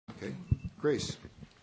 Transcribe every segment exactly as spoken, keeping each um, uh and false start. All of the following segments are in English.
Okay. Grace.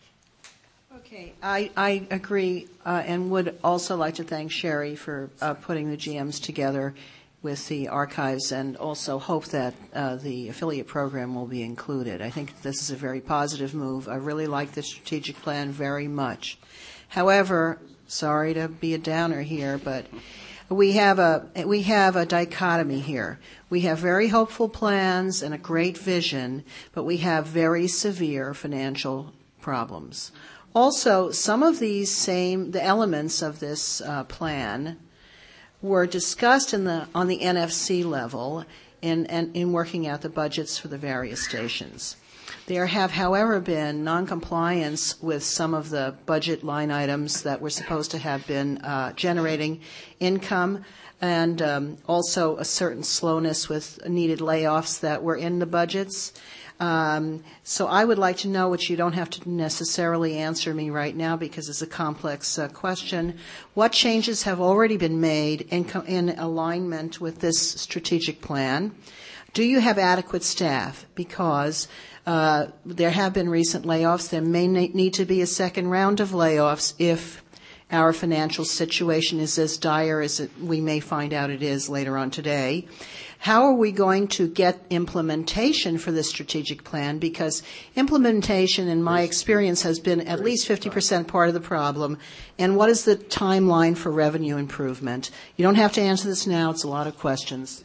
Okay, I, I agree uh, and would also like to thank Sherry for uh, putting the G Ms together with the archives, and also hope that uh, the affiliate program will be included. I think this is a very positive move. I really like the strategic plan very much. However, sorry to be a downer here, but we have a we have a dichotomy here. We have very hopeful plans and a great vision, but we have very severe financial problems. Also, some of these same the elements of this uh, plan were discussed in the on the N F C level in, in in working out the budgets for the various stations. There have, however, been noncompliance with some of the budget line items that were supposed to have been uh, generating income, and um, also a certain slowness with needed layoffs that were in the budgets. Um, so I would like to know, which you don't have to necessarily answer me right now because it's a complex uh, question, what changes have already been made in, co- in alignment with this strategic plan? Do you have adequate staff? Because uh, there have been recent layoffs. There may ne- need to be a second round of layoffs if our financial situation is as dire as it, we may find out it is later on today. How are we going to get implementation for this strategic plan? Because implementation, in my experience, has been at least fifty percent part of the problem. And what is the timeline for revenue improvement? You don't have to answer this now. It's a lot of questions.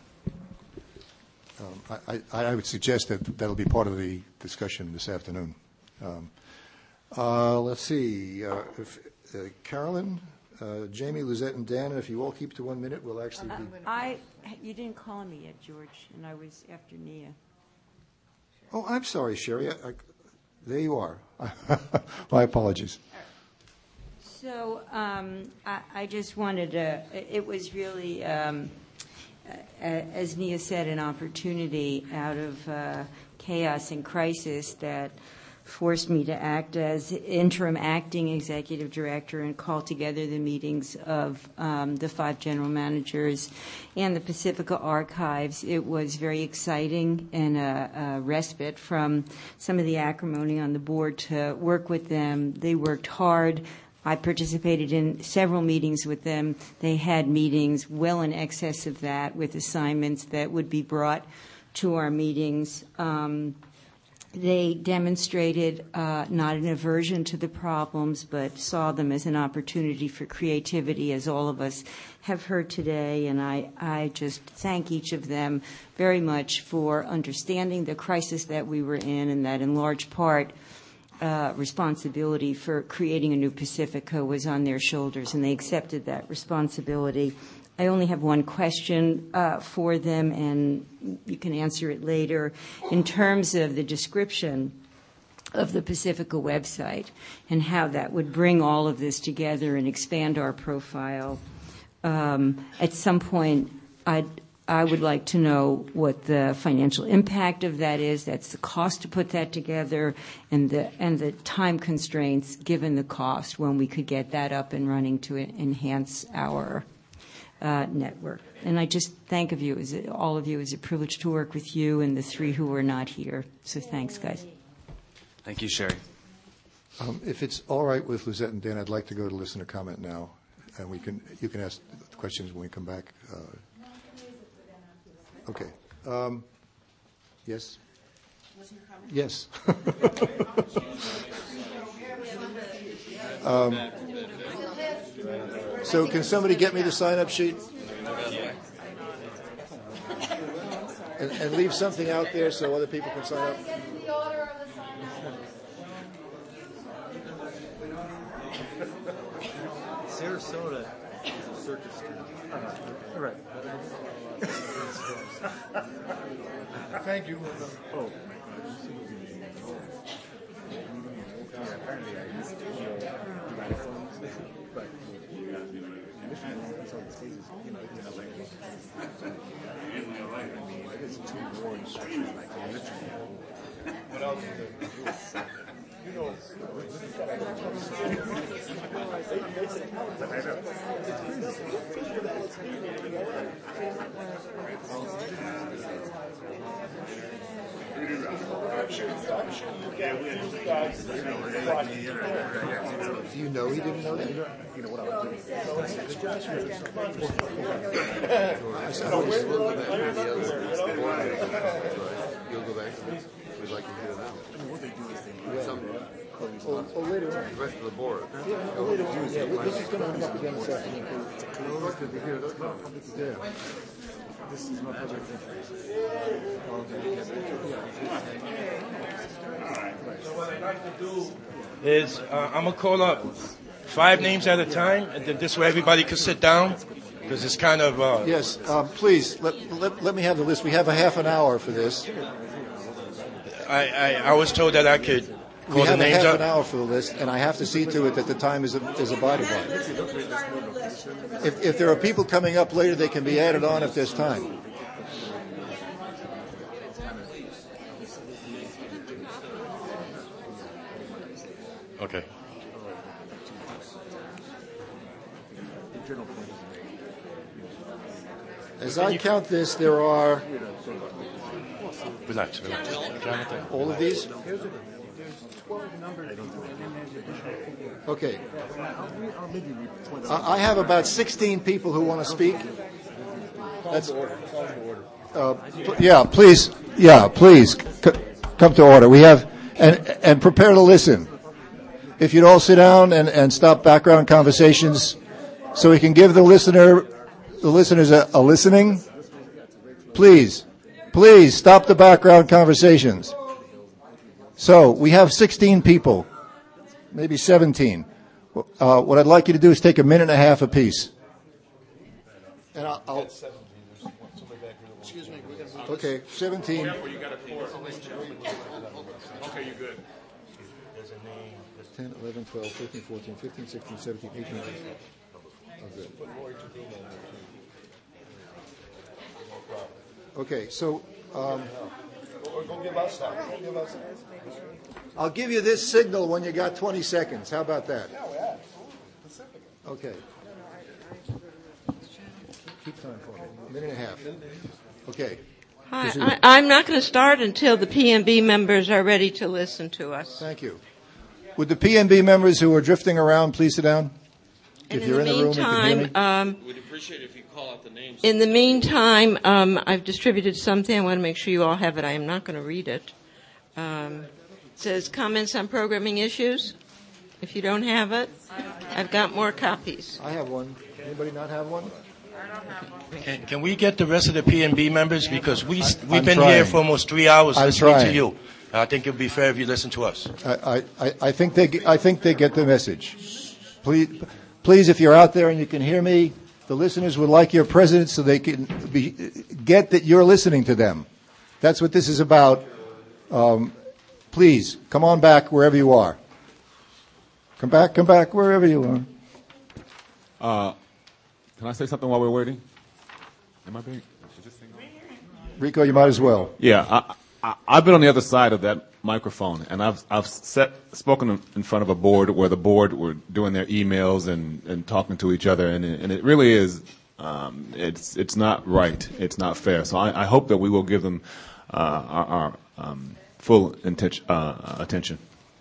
Um, I, I, I would suggest that that'll be part of the discussion this afternoon. Um, uh, let's see. Uh, if, uh, Carolyn, uh, Jamie, Lizette, and Dana, if you all keep to one minute, we'll actually be... I, you didn't call me yet, George, and I was after Nia. Oh, I'm sorry, Sherry. I, I, there you are. My apologies. So um, I, I just wanted to, it was really, um, as Nia said, an opportunity out of uh, chaos and crisis that forced me to act as interim acting executive director and call together the meetings of um, the five general managers and the Pacifica Archives. It was very exciting and a, a respite from some of the acrimony on the board to work with them. They worked hard. I participated in several meetings with them. They had meetings well in excess of that with assignments that would be brought to our meetings. Um, They demonstrated uh, not an aversion to the problems, but saw them as an opportunity for creativity, as all of us have heard today. And I, I just thank each of them very much for understanding the crisis that we were in, and that in large part uh, responsibility for creating a new Pacifica was on their shoulders, and they accepted that responsibility. I only have one question uh, for them, and you can answer it later. In terms of the description of the Pacifica website and how that would bring all of this together and expand our profile, um, at some point I'd, I would like to know what the financial impact of that is. That's the cost to put that together, and the and the time constraints given the cost when we could get that up and running to enhance our Uh, network. And I just thank of you, as a, all of you. It's a privilege to work with you and the three who are not here. So thanks, guys. Thank you, Sherry. Um, if it's all right with Lizette and Dan, I'd like to go to listener comment now, and we can you can ask the questions when we come back. Uh, okay. Um, yes. Yes. um, So can somebody get me the sign-up sheet? And, and leave something out there so other people can sign up? Sarasota is a circus town. Uh, right. Thank you. Oh. Yeah, apparently I used to but what else is there? You know, Do you know he didn't know that? You'll go back. We'd like to hear that. Some, oh, oh, later on. The rest of the board. Yeah, oh, later on. Yeah, this is going to come up again this afternoon. Yeah. This is my project. Is uh, I'm gonna call up five names at a time, and then this way everybody can sit down, because it's kind of. Uh, yes, um, please let, let let me have the list. We have a half an hour for this. I, I, I was told that I could call we the have a names half up. an hour for the list, and I have to see to it that the time is is abided by. If if there are people coming up later, they can be added on if there's time. Okay. As I count this, there are Relax, relax. Jonathan. all of these. Okay. I I have about sixteen people who want to speak. That's uh, pl- yeah. Please, yeah. Please c- come to order. We have and and prepare to listen. If you'd all sit down and, and stop background conversations, so we can give the listener, the listeners a, a listening. Please, please stop the background conversations. So we have sixteen people, maybe seventeen. Uh, what I'd like you to do is take a minute and a half apiece. And I'll, I'll excuse me. Okay, seventeen. Okay, you're good. ten, eleven, twelve, thirteen, fourteen, fifteen, sixteen, seventeen, eighteen, nineteen. Oh, good. Okay, so um, I'll give you this signal when you got twenty seconds. How about that? Okay. Keep time for me. A minute and a half. Okay. Hi, I, I'm not going to start until the P M B members are ready to listen to us. Thank you. Would the P M B members who are drifting around please sit down? And If in you're the in the room, you can hear me. meantime, um, We'd appreciate it if you call out the names. in the meantime, um, I've distributed something. I want to make sure you all have it. I am not going to read it. Um, it says comments on programming issues. If you don't have it, I've got more copies. I have one. Anybody not have one? Can, can we get the rest of the P N B members, because we we've I'm been trying. here for almost three hours I'm listening trying. to you. I think it would be fair if you listen to us. I, I, I think they I think they get the message. Please, please, if you're out there and you can hear me, the listeners would like your presence so they can be, get that you're listening to them. That's what this is about. Um, please come on back wherever you are. Come back, come back wherever you are. Uh, can I say something while we're waiting? Am I being? Should this thing on? Rico, you might as well. Yeah, I, I, I've been on the other side of that microphone, and I've I've set, spoken in front of a board where the board were doing their emails and, and talking to each other, and it, and it really is um, it's it's not right, it's not fair. So I, I hope that we will give them uh, our, our um, full intention, uh, attention.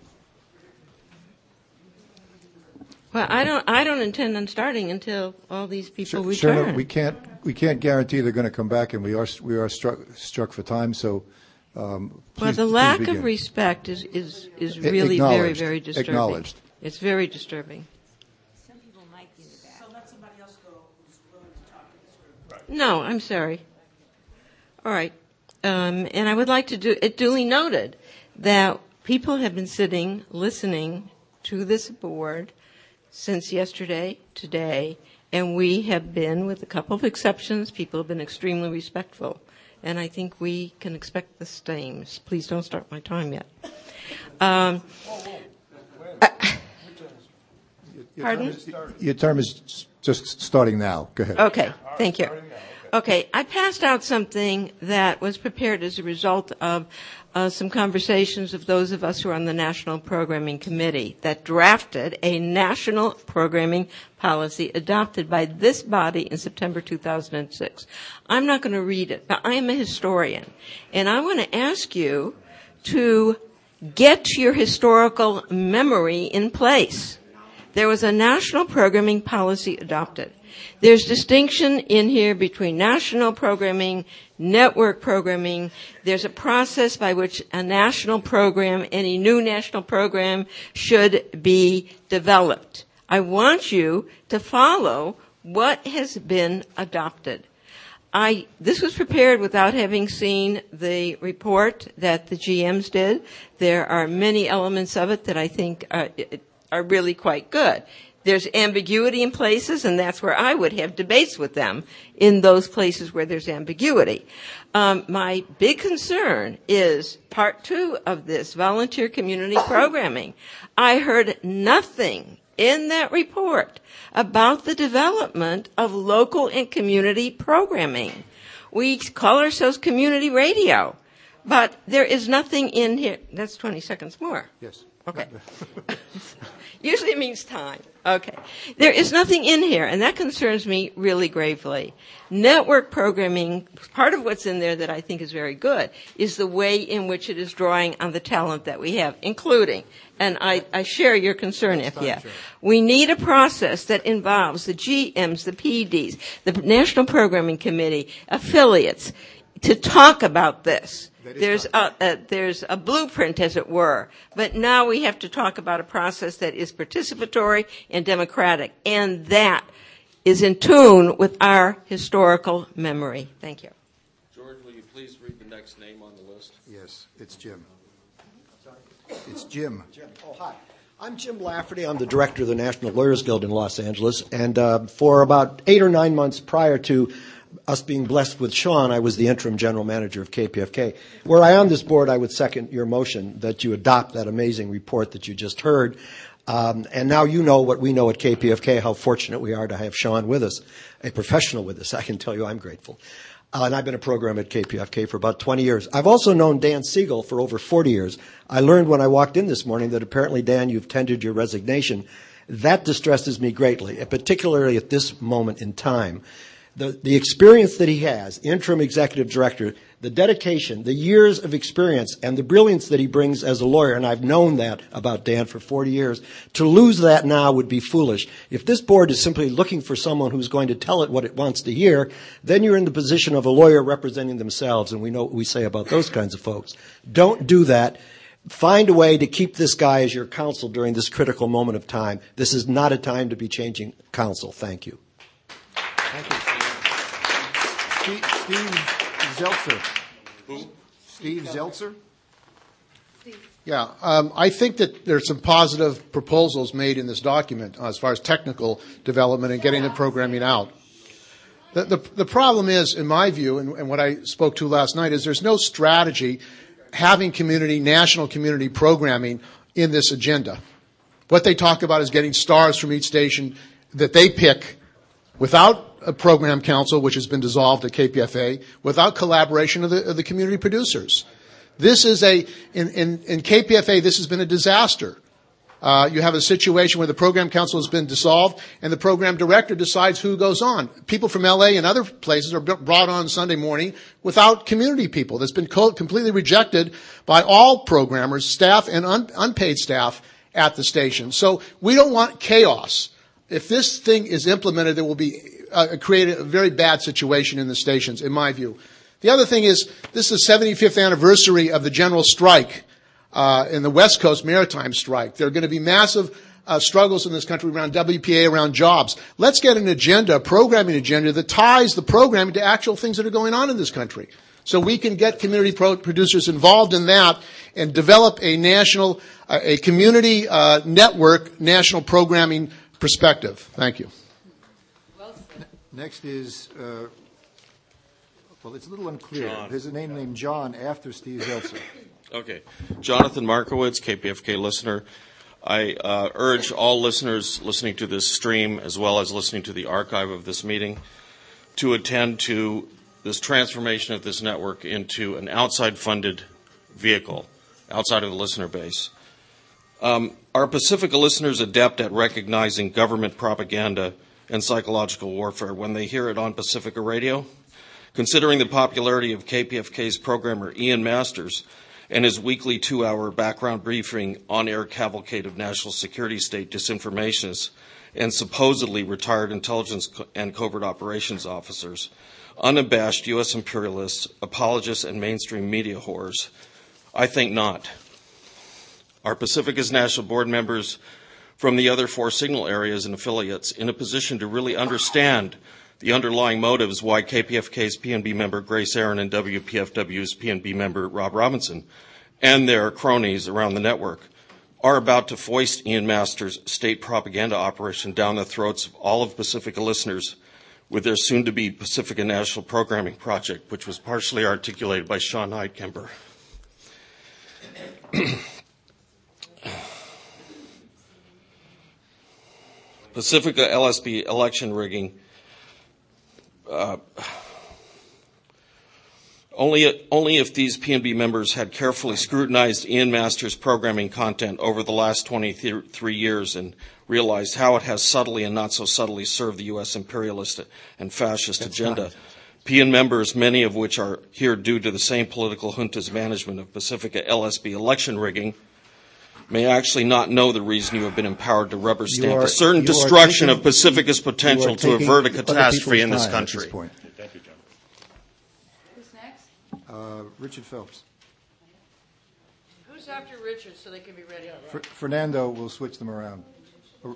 Well, I don't. I don't intend on starting until all these people Sure, return. no, we can't we can't guarantee they're going to come back, and we are we are struck struck for time. So, um, please, well, the please lack begin. of respect is is is A- really very acknowledged. very disturbing. Acknowledged. It's very disturbing. Some people might be in the back. So let somebody else go who's willing to talk to this group. No, I'm sorry. All right, um, and I would like to do it duly noted that people have been sitting listening to this board since yesterday, today, and we have been, with a couple of exceptions, people have been extremely respectful. And I think we can expect the same. Please don't start my time yet. Um, I- Your Pardon? term is- Your term is just starting now. Go ahead. okay, thank you. Okay, I passed out something that was prepared as a result of uh, some conversations of those of us who are on the National Programming Committee that drafted a national programming policy adopted by this body in September two thousand six. I'm not going to read it, but I am a historian, and I want to ask you to get your historical memory in place. There was a national programming policy adopted. There's distinction in here between national programming, network programming. There's a process by which a national program, any new national program, should be developed. I want you to follow what has been adopted. I, this was prepared without having seen the report that the G Ms did. There are many elements of it that I think are, are really quite good. There's ambiguity in places, and that's where I would have debates with them, in those places where there's ambiguity. Um, my big concern is part two of this, volunteer community programming. I heard nothing in that report about the development of local and community programming. We call ourselves community radio, but there is nothing in here. That's twenty seconds more. Yes. Okay. Usually it means time. Okay. There is nothing in here, and that concerns me really gravely. Network programming, part of what's in there that I think is very good, is the way in which it is drawing on the talent that we have, including, and I, I share your concern, F Y I, we need a process that involves the G Ms, the P Ds, the National Programming Committee, affiliates, to talk about this. There's a, a, there's a blueprint, as it were, but now we have to talk about a process that is participatory and democratic, and that is in tune with our historical memory. Thank you. George, will you please read the next name on the list? Yes, it's Jim. It's Jim. Jim. Oh, hi. I'm Jim Lafferty. I'm the director of the National Lawyers Guild in Los Angeles, and uh, for about eight or nine months prior to us being blessed with Sean, I was the interim general manager of K P F K. Were I on this board, I would second your motion that you adopt that amazing report that you just heard. Um, and now you know what we know at K P F K, how fortunate we are to have Sean with us, a professional with us. I can tell you I'm grateful. Uh, and I've been a program at K P F K for about twenty years. I've also known Dan Siegel for over forty years. I learned when I walked in this morning that apparently, Dan, you've tendered your resignation. That distresses me greatly, and particularly at this moment in time. The, the experience that he has, interim executive director, the dedication, the years of experience, and the brilliance that he brings as a lawyer, and I've known that about Dan for forty years, to lose that now would be foolish. If this board is simply looking for someone who's going to tell it what it wants to hear, then you're in the position of a lawyer representing themselves, and we know what we say about those kinds of folks. Don't do that. Find a way to keep this guy as your counsel during this critical moment of time. This is not a time to be changing counsel. Thank you. Thank you. Steve, Steve Zeltzer. Who? Steve Zeltzer? Yeah, um, I think that there's some positive proposals made in this document uh, as far as technical development and getting the programming out. The, the, the problem is, in my view, and, and what I spoke to last night, is there's no strategy having community, national community programming in this agenda. What they talk about is getting stars from each station that they pick without a program council, which has been dissolved at K P F A, without collaboration of the, of the community producers. This is a, in, in, in K P F A, this has been a disaster. Uh, you have a situation where the program council has been dissolved and the program director decides who goes on. People from L A and other places are brought on Sunday morning without community people. That's been co- completely rejected by all programmers, staff and un- unpaid staff at the station. So we don't want chaos. If this thing is implemented, there will be uh, create a very bad situation in the stations, in my view. The other thing is, this is the seventy-fifth anniversary of the general strike uh, in the West Coast maritime strike. There are going to be massive uh, struggles in this country around W P A, around jobs. Let's get an agenda, a programming agenda, that ties the programming to actual things that are going on in this country. So we can get community pro- producers involved in that and develop a national, uh, a community uh, network, national programming perspective. Thank you. Next is, uh, well, it's a little unclear. John. There's a name named John after Steve Zeltzer. Okay. Jonathan Markowitz, K P F K listener. I uh, urge all listeners listening to this stream, as well as listening to the archive of this meeting, to attend to this transformation of this network into an outside-funded vehicle, outside of the listener base. Um, are Pacifica listeners adept at recognizing government propaganda and psychological warfare when they hear it on Pacifica Radio? Considering the popularity of K P F K's programmer Ian Masters and his weekly two-hour background briefing on-air cavalcade of national security state disinformationists and supposedly retired intelligence and covert operations officers, unabashed U S imperialists, apologists, and mainstream media whores, I think not. Are Pacifica's national board members from the other four signal areas and affiliates in a position to really understand the underlying motives why K P F K's P N B member Grace Aaron and W P F W's P N B member Rob Robinson and their cronies around the network are about to foist Ian Masters' state propaganda operation down the throats of all of Pacifica listeners with their soon-to-be Pacifica National Programming Project, which was partially articulated by Sean Heidkemper. Pacifica L S B election rigging. Uh, only, only if these P N B members had carefully scrutinized Ian Masters' programming content over the last twenty-three years and realized how it has subtly and not so subtly served the U S imperialist and fascist That's agenda. Not. P N members, many of which are here due to the same political junta's management of Pacifica L S B election rigging, may actually not know the reason you have been empowered to rubber stamp are, a certain destruction taking, of Pacifica's potential to avert a catastrophe in this country. This point. Thank you, John. Who's next? Uh, Richard Phelps. Who's after Richard so they can be ready? F- Fernando, we'll switch them around. Uh,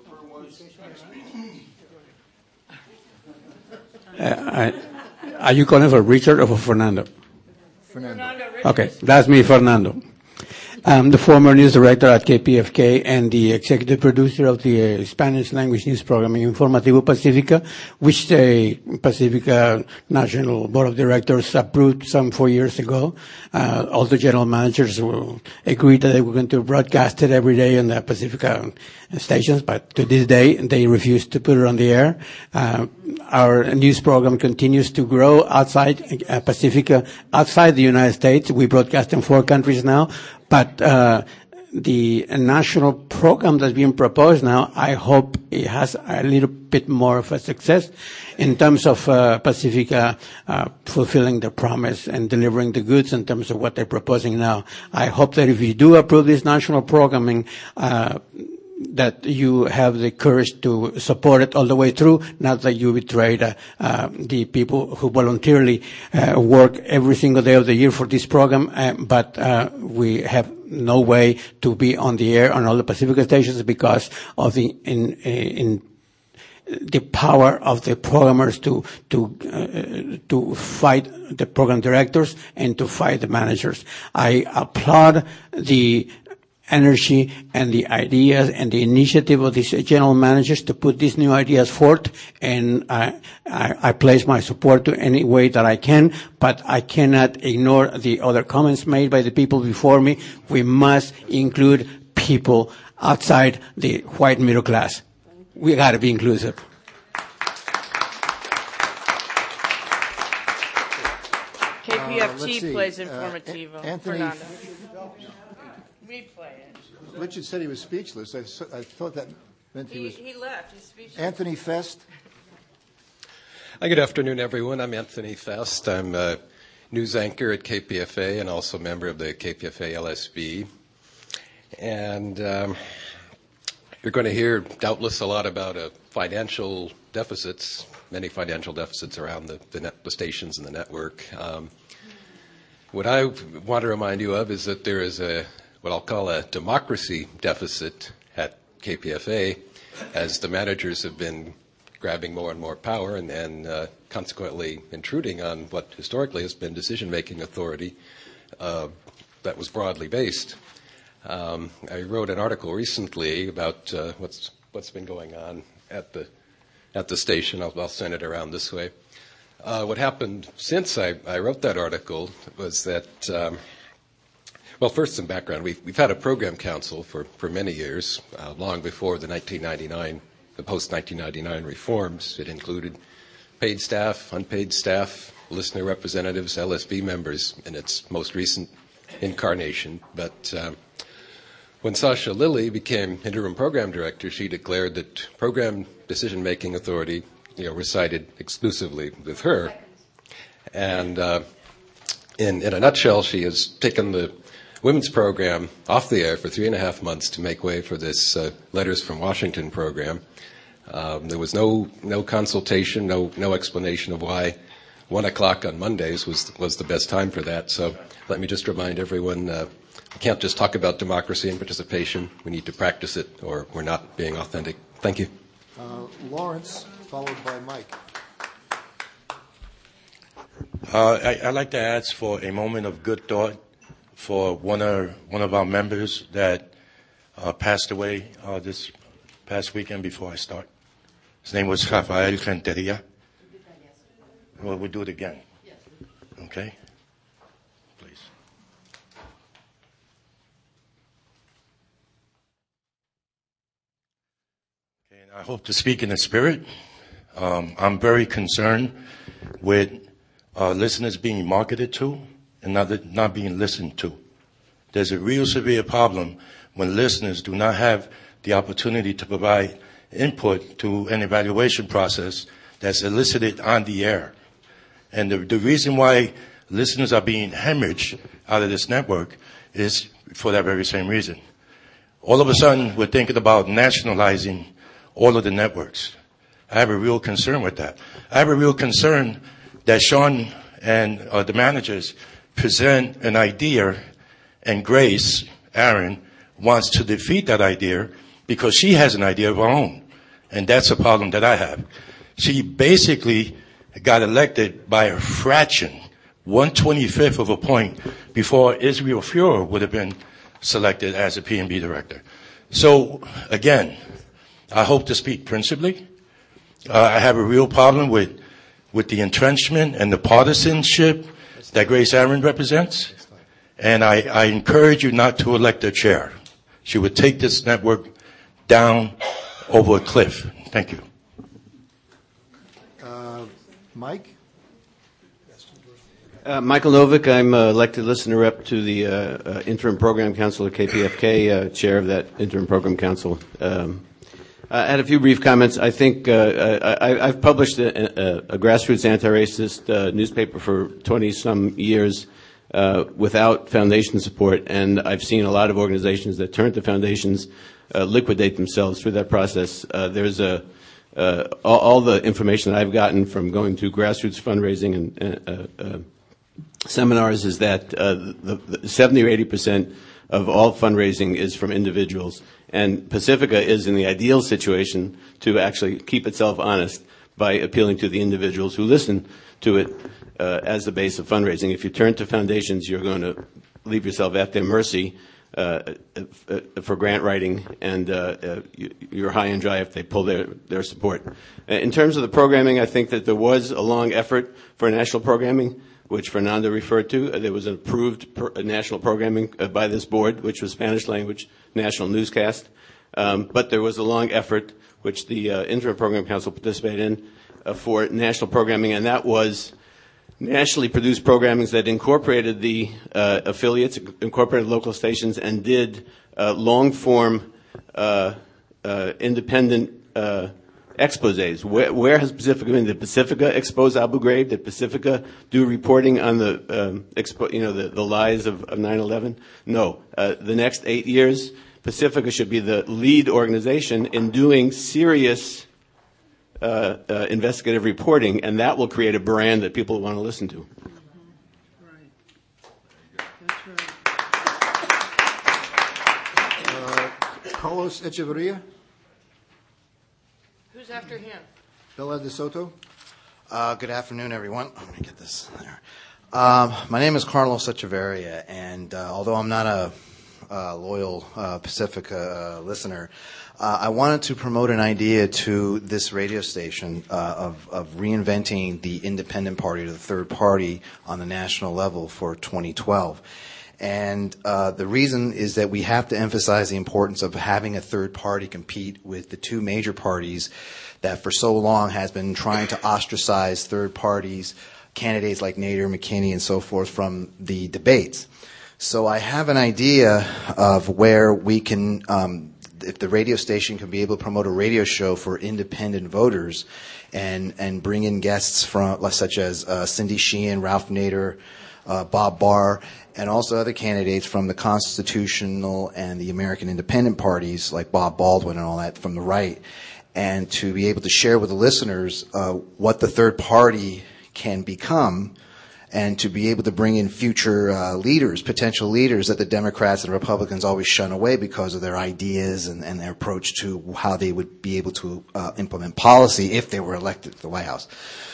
I, are you calling for Richard or for Fernando? Fernando. Fernando Okay, that's me, Fernando. I'm the former news director at K P F K and the executive producer of the uh, Spanish language news program Informativo Pacifica, which the Pacifica National Board of Directors approved some four years ago. Uh, all the general managers will agreed that they were going to broadcast it every day on the Pacifica stations, but to this day they refused to put it on the air. Uh, our news program continues to grow outside uh, Pacifica, outside the United States. We broadcast in four countries now. But uh the national program that's being proposed now, I hope it has a little bit more of a success in terms of uh, Pacifica uh, fulfilling the promise and delivering the goods in terms of what they're proposing now. I hope that if you do approve this national programming, uh that you have the courage to support it all the way through, not that you betrayed uh, uh, the people who voluntarily uh, work every single day of the year for this program, uh, but uh, we have no way to be on the air on all the Pacifica stations because of the in, in the power of the programmers to to uh, to fight the program directors and to fight the managers. I applaud the energy and the ideas and the initiative of these general managers to put these new ideas forth, and I, I, I place my support to any way that I can, but I cannot ignore the other comments made by the people before me. We must include people outside the white middle class. We got to be inclusive. K P F T uh, plays uh, Informativo. Anthony, Fernando. We play it. Richard said he was speechless. I, I thought that meant he, He, was. he left. He's speechless. Anthony Fest. Hi, good afternoon, everyone. I'm Anthony Fest. I'm a news anchor at K P F A and also a member of the K P F A L S B. And um, you're going to hear, doubtless, a lot about uh, financial deficits, many financial deficits around the, the, net, the stations and the network. Um, what I want to remind you of is that there is a what I'll call a democracy deficit at K P F A, as the managers have been grabbing more and more power and, and uh, consequently intruding on what historically has been decision-making authority uh, that was broadly based. Um, I wrote an article recently about uh, what's what's been going on at the at the station. I'll, I'll send it around this way. Uh, what happened since I, I wrote that article was that. Um, Well, first, some background. We've, we've had a program council for, for many years, uh, long before the nineteen ninety-nine, the post-nineteen ninety-nine reforms. It included paid staff, unpaid staff, listener representatives, L S B members in its most recent incarnation. But uh, when Sasha Lilly became interim program director, she declared that program decision-making authority, you know, resided exclusively with her. And uh, in, in a nutshell, she has taken the women's program off the air for three and a half months to make way for this uh, Letters from Washington program. Um, there was no no consultation, no no explanation of why one o'clock on Mondays was was the best time for that. So let me just remind everyone, uh, we can't just talk about democracy and participation. We need to practice it, or we're not being authentic. Thank you. Uh, Lawrence, followed by Mike. Uh, I, I'd like to ask for a moment of good thought for one of one of our members that uh, passed away uh, this past weekend before I start. His name was Rafael Renteria. Well, we'll do it again. Okay? Please. Okay, and I hope to speak in the spirit. Um, I'm very concerned with uh, listeners being marketed to and not, not being listened to. There's a real severe problem when listeners do not have the opportunity to provide input to an evaluation process that's elicited on the air. And the, the reason why listeners are being hemorrhaged out of this network is for that very same reason. All of a sudden, we're thinking about nationalizing all of the networks. I have a real concern with that. I have a real concern that Sean and uh, the managers present an idea, and Grace, Aaron, wants to defeat that idea because she has an idea of her own. And that's a problem that I have. She basically got elected by a fraction, one twenty-fifth of a point, before Israel Fuhrer would have been selected as a P and B director. So, again, I hope to speak principally. Uh, I have a real problem with, with the entrenchment and the partisanship that Grace Aaron represents. And I, I encourage you not to elect a chair. She would take this network down over a cliff. Thank you. Uh, Mike? Uh, Michael Novick, I'm uh, elected listener rep to the uh, uh, Interim Program Council at K P F K, uh, chair of that Interim Program Council. Um, I had a few brief comments. I think uh, I, I've published a, a, a grassroots anti-racist uh, newspaper for twenty-some years uh, without foundation support, and I've seen a lot of organizations that turn to foundations uh, liquidate themselves through that process. Uh, there's a uh, all, all the information that I've gotten from going to grassroots fundraising and uh, uh, seminars is that uh, the, the seventy or eighty percent of all fundraising is from individuals. And Pacifica is in the ideal situation to actually keep itself honest by appealing to the individuals who listen to it uh, as the base of fundraising. If you turn to foundations, you're going to leave yourself at their mercy uh, for grant writing, and uh, uh, you're high and dry if they pull their, their support. In terms of the programming, I think that there was a long effort for national programming, which Fernando referred to. There was an approved per, national programming uh, by this board, which was Spanish language national newscast. Um, but there was a long effort, which the uh, Interim Program Council participated in, uh, for national programming, and that was nationally produced programming that incorporated the uh, affiliates, incorporated local stations, and did uh, long-form uh, uh, independent uh exposés. Where, where has Pacifica been? Did Pacifica expose Abu Ghraib? Did Pacifica do reporting on the, um, expo- you know, the, the lies of, of nine eleven? No. Uh, the next eight years, Pacifica should be the lead organization in doing serious uh, uh, investigative reporting, and that will create a brand that people want to listen to. Uh, Carlos Echeverria? Who's after him? Bella De Soto? Uh, good afternoon, everyone. Let me get this there. Um, my name is Carlos Echeverria, and uh, although I'm not a uh, loyal uh, Pacifica uh, listener, uh, I wanted to promote an idea to this radio station uh, of, of reinventing the independent party to the third party on the national level for twenty twelve. And uh, the reason is that we have to emphasize the importance of having a third party compete with the two major parties that for so long has been trying to ostracize third parties, candidates like Nader, McKinney, and so forth from the debates. So I have an idea of where we can, um, if the radio station can be able to promote a radio show for independent voters and, and bring in guests from, such as uh, Cindy Sheehan, Ralph Nader, uh, Bob Barr, and also other candidates from the constitutional and the American independent parties like Bob Baldwin and all that from the right, and to be able to share with the listeners uh, what the third party can become, and to be able to bring in future uh, leaders, potential leaders that the Democrats and Republicans always shun away because of their ideas and, and their approach to how they would be able to uh, implement policy if they were elected to the White House.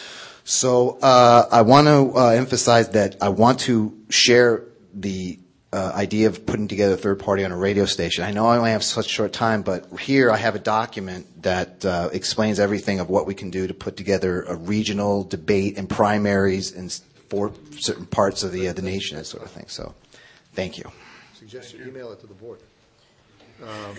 So uh, I want to uh, emphasize that I want to share the uh, idea of putting together a third party on a radio station. I know I only have such short time, but here I have a document that uh, explains everything of what we can do to put together a regional debate and primaries and for certain parts of the uh, the nation, that sort of thing. So, thank you. Suggest you email it to the board. Um,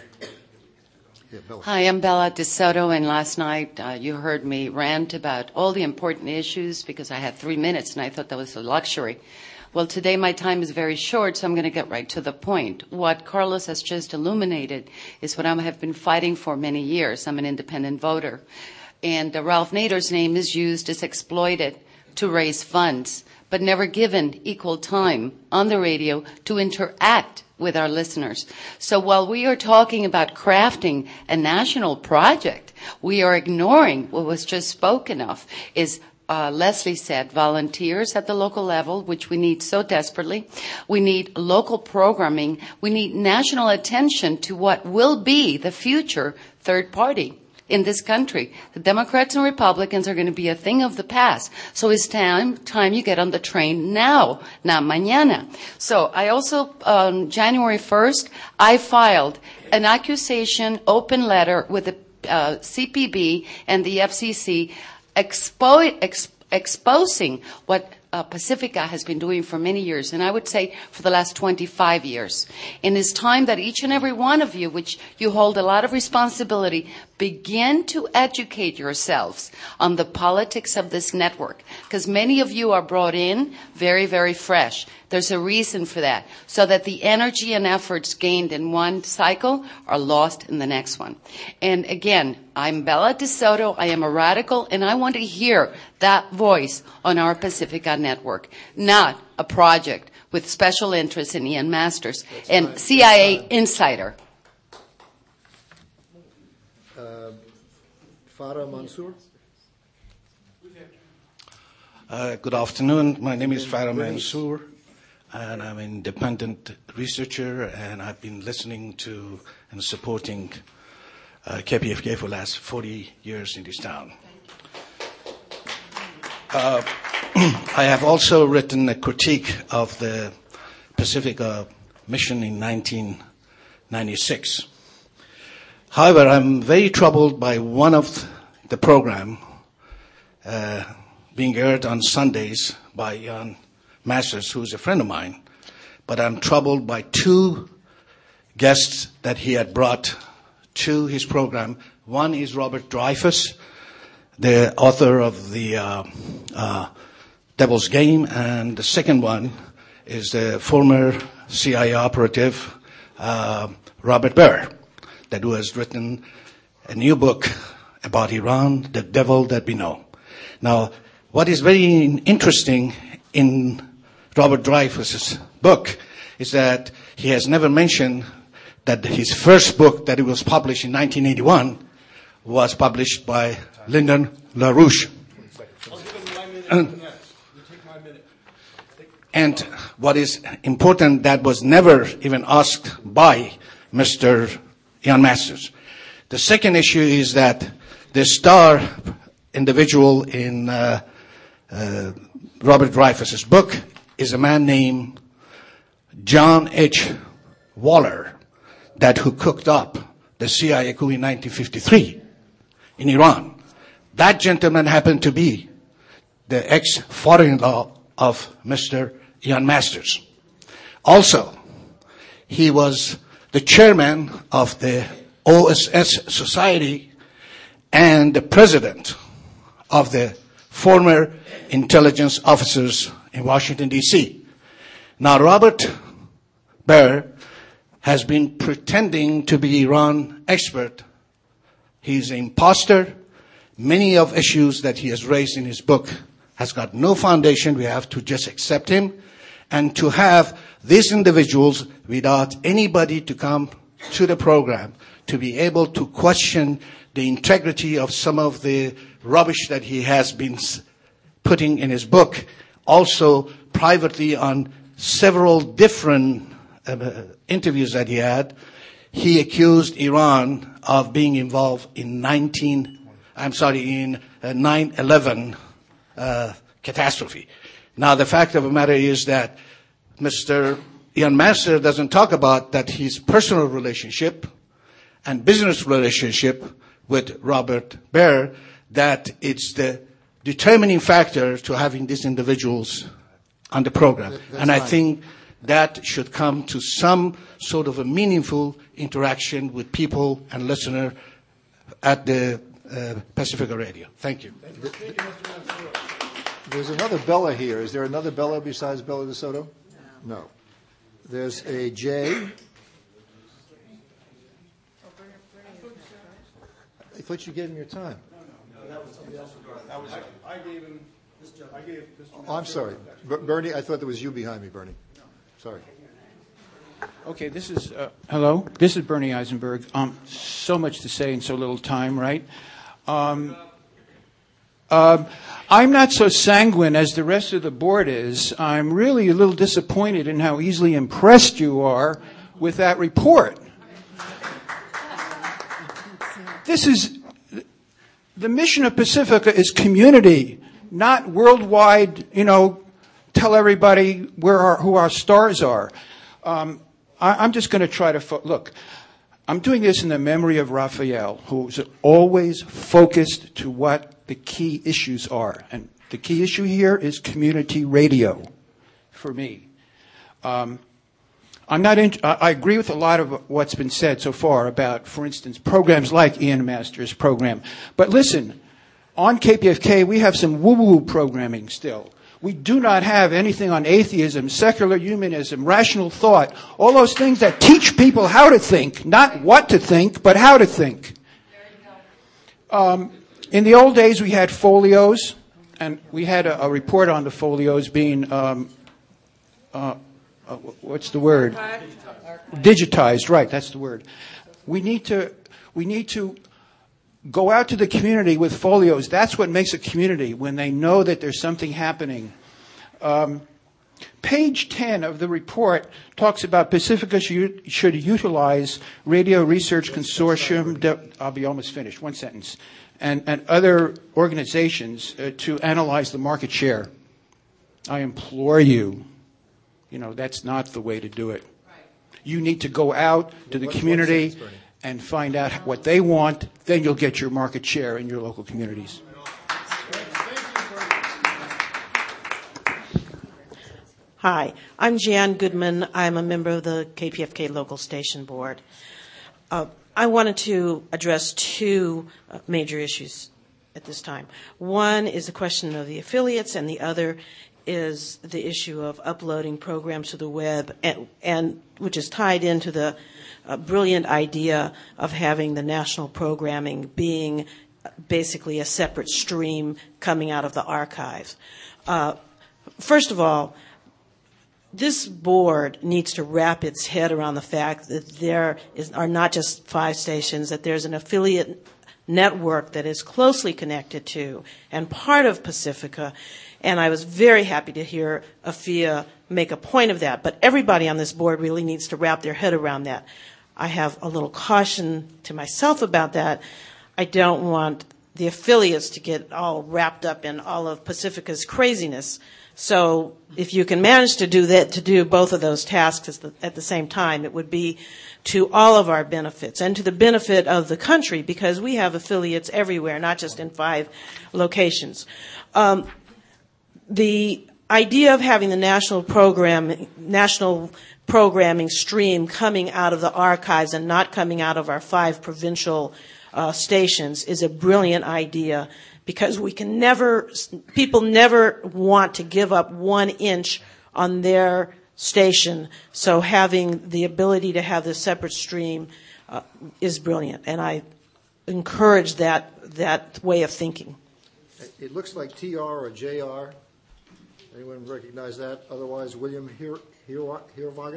yeah, Bella. Hi, I'm Bella DeSoto, and last night uh, you heard me rant about all the important issues because I had three minutes and I thought that was a luxury. Well, today my time is very short, so I'm going to get right to the point. What Carlos has just illuminated is what I have been fighting for many years. I'm an independent voter. And uh, Ralph Nader's name is used, is exploited to raise funds, but never given equal time on the radio to interact with our listeners. So while we are talking about crafting a national project, we are ignoring what was just spoken of, is Uh, Leslie said, volunteers at the local level, which we need so desperately. We need local programming. We need national attention to what will be the future third party in this country. The Democrats and Republicans are going to be a thing of the past. So it's time, time you get on the train now, not mañana. So I also, on January first, I filed an accusation open letter with the uh, C P B and the F C C Expo- ex- exposing what uh, Pacifica has been doing for many years, and I would say for the last twenty-five years. And it's time that each and every one of you, which you hold a lot of responsibility, begin to educate yourselves on the politics of this network, because many of you are brought in very, very fresh. There's a reason for that, so that the energy and efforts gained in one cycle are lost in the next one. And again, I'm Bella DeSoto. I am a radical, and I want to hear that voice on our Pacifica network, not a project with special interests in Ian Masters and C I A insider. Uh, Farah Mansour. Uh, good afternoon. My name is Farah Mansour, and I'm an independent researcher, and I've been listening to and supporting uh, K P F K for the last forty years in this town. Uh, I have also written a critique of the Pacifica mission in nineteen ninety-six. However, I'm very troubled by one of the program uh, being aired on Sundays by Ian Masters, who's a friend of mine. But I'm troubled by two guests that he had brought to his program. One is Robert Dreyfuss, the author of the uh, uh, Devil's Game, and the second one is the former C I A operative, uh, Robert Byrd, that who has written a new book about Iran, The Devil That We Know. Now, what is very interesting in Robert Dreyfuss's book is that he has never mentioned that his first book that it was published in nineteen eighty-one was published by Lyndon LaRouche. And, and what is important, that was never even asked by Mister Ian Masters. The second issue is that the star individual in uh, uh, Robert Dreyfuss's book is a man named John H. Waller, that who cooked up the C I A coup in nineteen fifty-three in Iran. That gentleman happened to be the ex-father-in-law of Mister Ian Masters. Also, he was the chairman of the O S S Society and the president of the former intelligence officers in Washington, D C. Now, Robert Baer has been pretending to be Iran expert. He's an imposter. Many of issues that he has raised in his book has got no foundation. We have to just accept him. And to have these individuals, without anybody to come to the program, to be able to question the integrity of some of the rubbish that he has been putting in his book, also privately on several different uh, interviews that he had, he accused Iran of being involved in nineteen, I'm sorry, in uh, nine eleven uh, catastrophe. Now, the fact of the matter is that Mister Ian Master doesn't talk about that his personal relationship and business relationship with Robert Baer, that it's the determining factor to having these individuals on the program. That's and I fine. think that should come to some sort of a meaningful interaction with people and listener at the uh, Pacifica Radio. Thank you. There's another Bella here. Is there another Bella besides Bella DeSoto? No. No. There's a J. I thought you gave him your time. I gave him. I gave. Oh, I'm sorry. Ber- Bernie, I thought there was you behind me, Bernie. Sorry. Okay, this is, uh, hello, this is Bernie Eisenberg. Um, so much to say in so little time, right? Um, um, I'm not so sanguine as the rest of the board is. I'm really a little disappointed in how easily impressed you are with that report. This is, the mission of Pacifica is community, not worldwide, you know, tell everybody where our, who our stars are. Um, I, I'm just going to try to, fo- look, I'm doing this in the memory of Raphael, who's always focused to what the key issues are. And the key issue here is community radio for me. Um, I'm not in, I agree with a lot of what's been said so far about, for instance, programs like Ian Masters' program. But listen, on K P F K, we have some woo-woo programming still. We do not have anything on atheism, secular humanism, rational thought, all those things that teach people how to think, not what to think, but how to think. Um, in the old days, we had folios, and we had a, a report on the folios being, um, uh, uh, what's the word? Digitized, right, that's the word. We need to, we need to go out to the community with folios. That's what makes a community, when they know that there's something happening. Um, page ten of the report talks about Pacifica should, should utilize Radio Research Consortium, de, I'll be almost finished, one sentence, and, and other organizations uh, to analyze the market share. I implore you, you know, that's not the way to do it. You need to go out to the community and find out what they want, then you'll get your market share in your local communities. Hi, I'm Jan Goodman. I'm a member of the K P F K Local Station Board. Uh, I wanted to address two uh, major issues at this time. One is the question of the affiliates, and the other is the issue of uploading programs to the web, and, and which is tied into the a brilliant idea of having the national programming being basically a separate stream coming out of the archives. Uh, first of all, this board needs to wrap its head around the fact that there is, are not just five stations, that there's an affiliate network that is closely connected to and part of Pacifica. And I was very happy to hear Afia make a point of that. But everybody on this board really needs to wrap their head around that. I have a little caution to myself about that. I don't want the affiliates to get all wrapped up in all of Pacifica's craziness. So if you can manage to do that, to do both of those tasks at the same time, it would be to all of our benefits and to the benefit of the country, because we have affiliates everywhere, not just in five locations. Um, the idea of having the national program, national programming stream coming out of the archives and not coming out of our five provincial uh, stations is a brilliant idea, because we can never, people never want to give up one inch on their station. So having the ability to have this separate stream uh, is brilliant, and I encourage that that way of thinking. It looks like T R or J R. Anyone recognize that? Otherwise, William Heerwagen.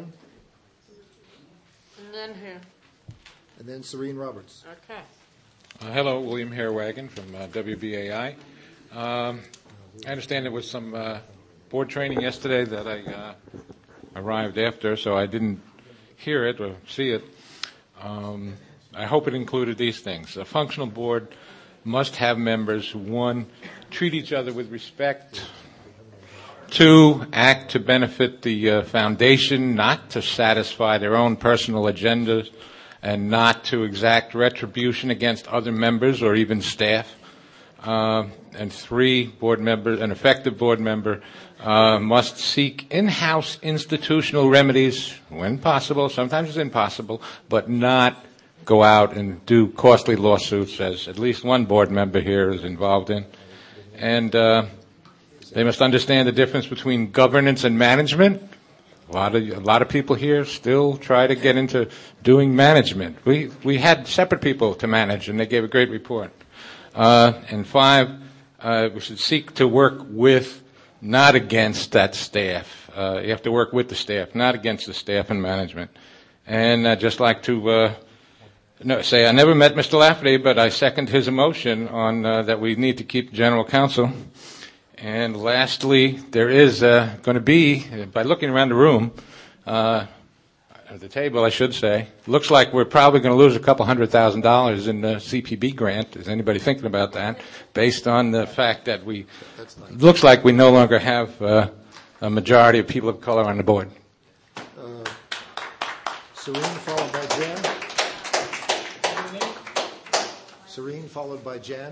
And then who? And then Serene Roberts. Okay. Uh, hello, William Heerwagen from uh, W B A I. Um, I understand there was some uh, board training yesterday that I uh, arrived after, so I didn't hear it or see it. Um, I hope it included these things. A functional board must have members who, one, treat each other with respect, two, act to benefit the uh, foundation, not to satisfy their own personal agendas, and not to exact retribution against other members or even staff. Uh, and three, board members, an effective board member uh, must seek in-house institutional remedies when possible. Sometimes it's impossible, but not go out and do costly lawsuits, as at least one board member here is involved in. And uh, they must understand the difference between governance and management. A lot of a lot of people here still try to get into doing management. We we had separate people to manage, and they gave a great report. Uh, and five, uh, we should seek to work with, not against that staff. Uh, you have to work with the staff, not against the staff and management. And I'd just like to uh, no, say I never met Mister Lafferty, but I second his emotion on uh, that we need to keep general counsel. And lastly, there is uh, going to be, by looking around the room, uh, at the table, I should say, looks like we're probably going to lose a couple hundred thousand dollars in the C P B grant. Is anybody thinking about that? Based on the fact that we, looks like we no longer have uh, a majority of people of color on the board. Uh, Serene, followed by Jan. Serene, followed by Jan.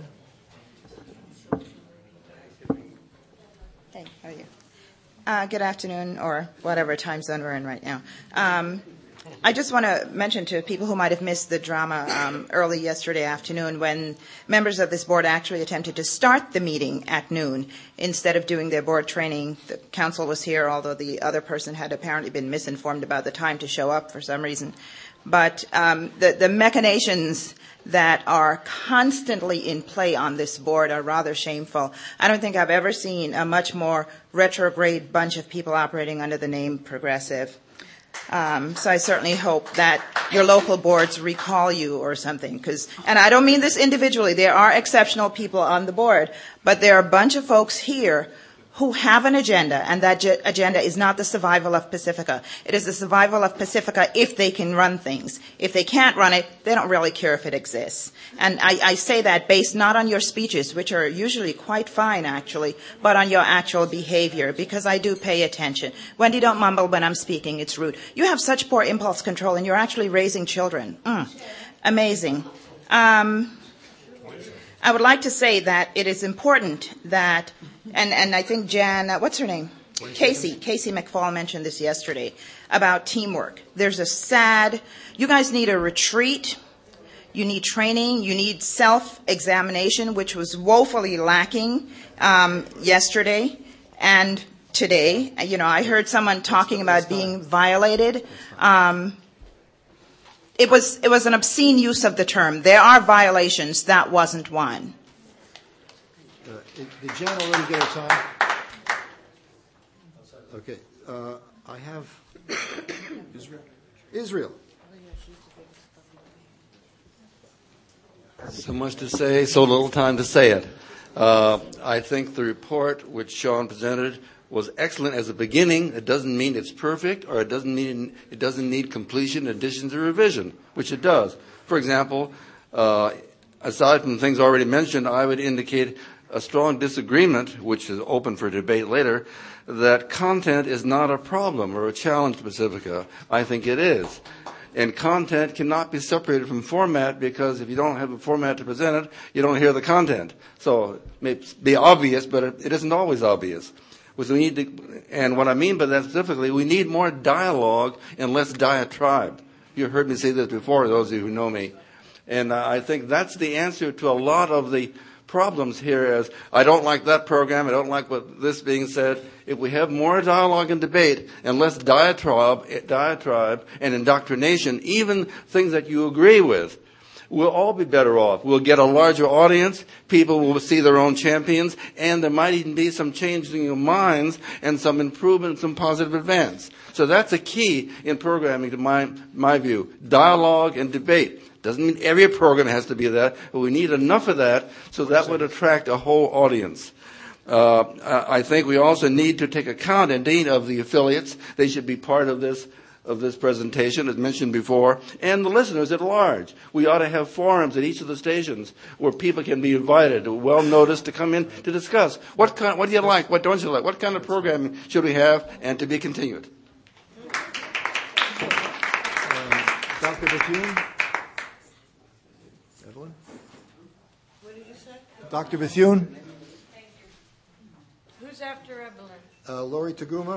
Hey, how are you? Uh, good afternoon, or whatever time zone we're in right now. Um, I just want to mention to people who might have missed the drama um, early yesterday afternoon, when members of this board actually attempted to start the meeting at noon instead of doing their board training. The council was here, although the other person had apparently been misinformed about the time to show up for some reason. But um, the, the machinations that are constantly in play on this board are rather shameful. I don't think I've ever seen a much more retrograde bunch of people operating under the name Progressive. Um, so I certainly hope that your local boards recall you or something. 'Cause, and I don't mean this individually. There are exceptional people on the board, but there are a bunch of folks here who have an agenda, and that ge- agenda is not the survival of Pacifica. It is the survival of Pacifica if they can run things. If they can't run it, they don't really care if it exists. And I, I say that based not on your speeches, which are usually quite fine, actually, but on your actual behavior, because I do pay attention. Wendy, don't mumble when I'm speaking. It's rude. You have such poor impulse control, and you're actually raising children. Mm. Amazing. Um, I would like to say that it is important that, and, and I think Jan, uh, what's her name? Casey, Casey McFall mentioned this yesterday about teamwork. There's a sad, you guys need a retreat, you need training, you need self-examination, which was woefully lacking um, yesterday and today. You know, I heard someone talking about being violated. Um, It was it was an obscene use of the term. There are violations. That wasn't one. Uh, did Jan already get her time? Okay. Uh, I have Israel. Israel. So much to say, so little time to say it. Uh, I think the report which Sean presented was excellent as a beginning. It doesn't mean it's perfect, or it doesn't mean it doesn't need completion, additions, or revision, which it does. For example, uh, aside from things already mentioned, I would indicate a strong disagreement, which is open for debate later, that content is not a problem or a challenge to Pacifica. I think it is. And content cannot be separated from format, because if you don't have a format to present it, you don't hear the content. So it may be obvious, but it, it isn't always obvious. We need to, and what I mean by that specifically, we need more dialogue and less diatribe. You heard me say this before, those of you who know me. And uh, I think that's the answer to a lot of the problems here as, I don't like that program, I don't like what this being said. If we have more dialogue and debate and less diatribe, diatribe and indoctrination, even things that you agree with, we'll all be better off. We'll get a larger audience, people will see their own champions, and there might even be some changing of minds and some improvement, some positive advance. So that's a key in programming, to my, my view. Dialogue and debate. Doesn't mean every program has to be that, but we need enough of that so that would attract a whole audience. Uh, I think we also need to take account, indeed, of the affiliates. They should be part of this of this presentation, as mentioned before, and the listeners at large. We ought to have forums at each of the stations where people can be invited, well noticed, to come in to discuss what kind, what do you like, what don't you like, what kind of programming should we have, and to be continued. Uh, Doctor Bethune? Evelyn? What did you say? Doctor Bethune? Who's after Evelyn? Uh, Lori Taguma?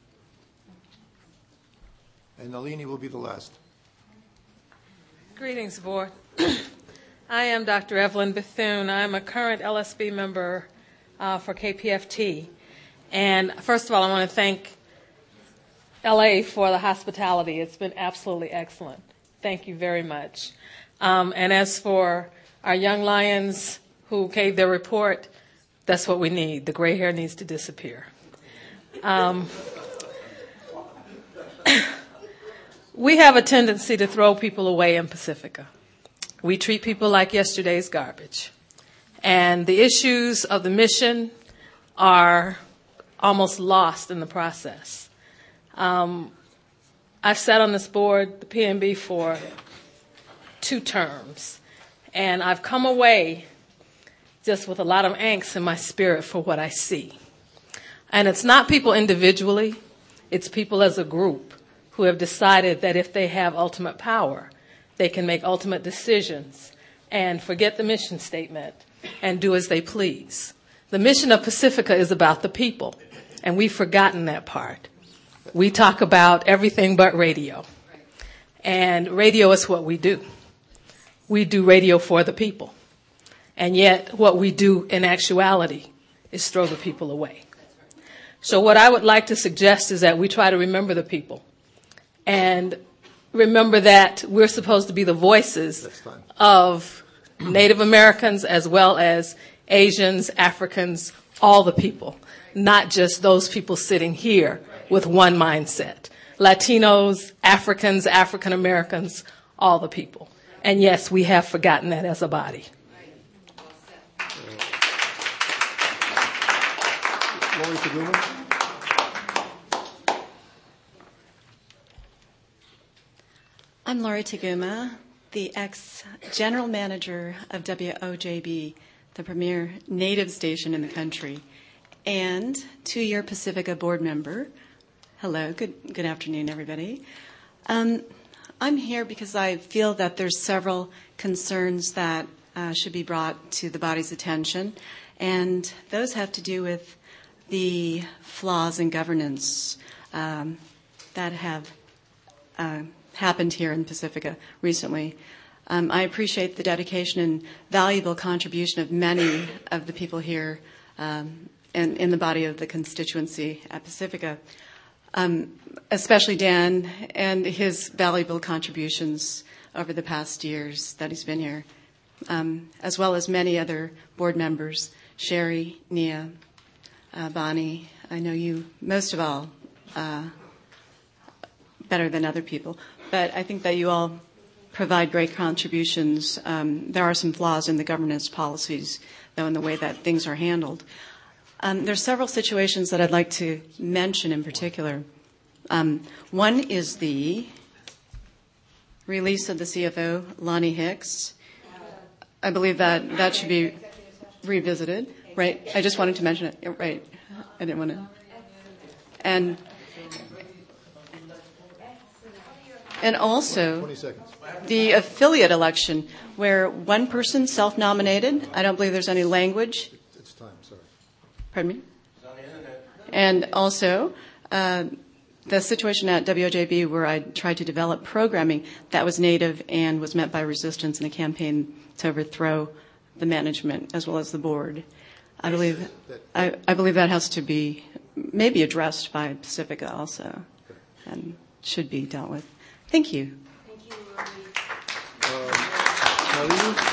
And Nalini will be the last. Greetings, Board. I am Doctor Evelyn Bethune. I'm a current L S B member uh, for K P F T. And first of all, I want to thank L A for the hospitality. It's been absolutely excellent. Thank you very much. Um, and as for our young lions who gave their report, that's what we need. The gray hair needs to disappear. Um, We have a tendency to throw people away in Pacifica. We treat people like yesterday's garbage. And the issues of the mission are almost lost in the process. Um, I've sat on this board, the P N B, for two terms. And I've come away just with a lot of angst in my spirit for what I see. And it's not people individually, it's people as a group who have decided that if they have ultimate power, they can make ultimate decisions and forget the mission statement and do as they please. The mission of Pacifica is about the people, and we've forgotten that part. We talk about everything but radio, and radio is what we do. We do radio for the people, and yet what we do in actuality is throw the people away. So what I would like to suggest is that we try to remember the people. And remember that we're supposed to be the voices of Native Americans as well as Asians, Africans, all the people, not just those people sitting here with one mindset. Latinos, Africans, African Americans, all the people. And yes, we have forgotten that as a body. Lori Taguma? I'm Lori Taguma, the ex-general manager of W O J B, the premier native station in the country, and two-year Pacifica board member. Hello, good good afternoon, everybody. Um, I'm here because I feel that there's several concerns that uh, should be brought to the body's attention, and those have to do with the flaws in governance um, that have uh, happened here in Pacifica recently. Um, I appreciate the dedication and valuable contribution of many of the people here um, in, in the body of the constituency at Pacifica, um, especially Dan and his valuable contributions over the past years that he's been here, um, as well as many other board members, Sherry, Nia, uh, Bonnie. I know you most of all uh, better than other people. But I think that you all provide great contributions. Um, there are some flaws in the governance policies, though, in the way that things are handled. Um, there are several situations that I'd like to mention in particular. Um, one is the release of the C F O, Lonnie Hicks. I believe that that should be revisited, right? I just wanted to mention it, right? I didn't want to. And And also the affiliate election, where one person self-nominated. I don't believe there's any language. It's time, sorry. Pardon me? And also, uh, the situation at W O J B where I tried to develop programming that was native and was met by resistance in a campaign to overthrow the management as well as the board. I believe I, I believe that has to be maybe addressed by Pacifica also and should be dealt with. Thank you. Thank you, Um,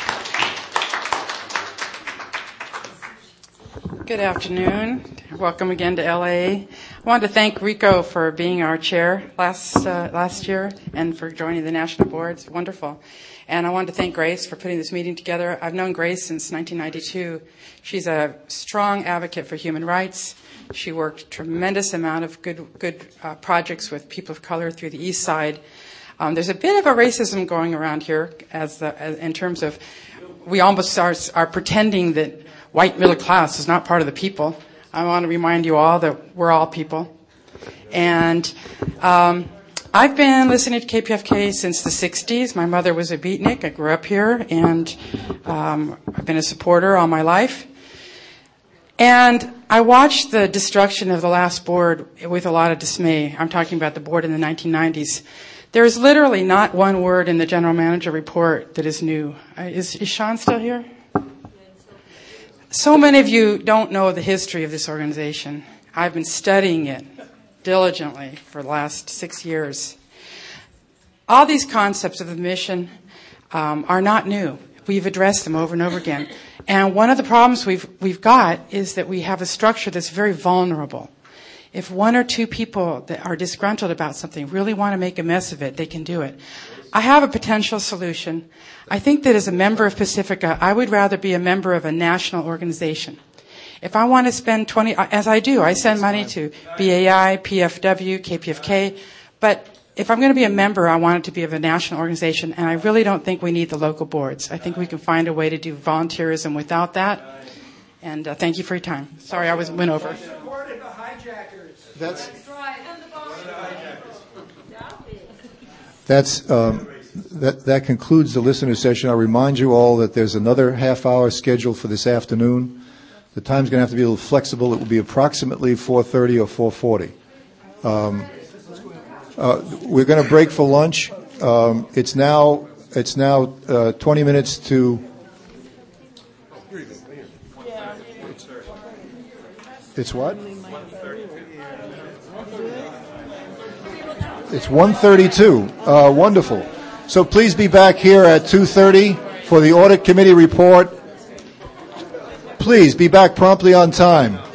Good afternoon. Welcome again to L A. I wanted to thank Rico for being our chair last uh, last year and for joining the national board. It's wonderful. And I wanted to thank Grace for putting this meeting together. I've known Grace since nineteen ninety-two. She's a strong advocate for human rights. She worked a tremendous amount of good good uh, projects with people of color through the East Side. Um, there's a bit of a racism going around here as, the, as in terms of we almost are, are pretending that white middle class is not part of the people. I want to remind you all that we're all people. And um, I've been listening to K P F K since the sixties. My mother was a beatnik. I grew up here, and um, I've been a supporter all my life. And I watched the destruction of the last board with a lot of dismay. I'm talking about the board in the nineteen nineties. There is literally not one word in the general manager report that is new. Uh, is, is Sean still here? So many of you don't know the history of this organization. I've been studying it diligently for the last six years. All these concepts of the mission um, are not new. We've addressed them over and over again. And one of the problems we've we've got is that we have a structure that's very vulnerable. If one or two people that are disgruntled about something really want to make a mess of it, they can do it. I have a potential solution. I think that as a member of Pacifica, I would rather be a member of a national organization. If I want to spend twenty, as I do, I send money to B A I, P F W, K P F K, but if I'm going to be a member, I want it to be of a national organization, and I really don't think we need the local boards. I think we can find a way to do volunteerism without that. And uh, thank you for your time. Sorry I was went over. That's That's um, that. That concludes the listener session. I'll remind you all that there's another half hour scheduled for this afternoon. The time's going to have to be a little flexible. It will be approximately four thirty or four forty. Um, uh, we're going to break for lunch. Um, it's now it's now uh, twenty minutes to. It's what? It's one thirty-two. Uh, wonderful. So please be back here at two thirty for the audit committee report. Please be back promptly on time.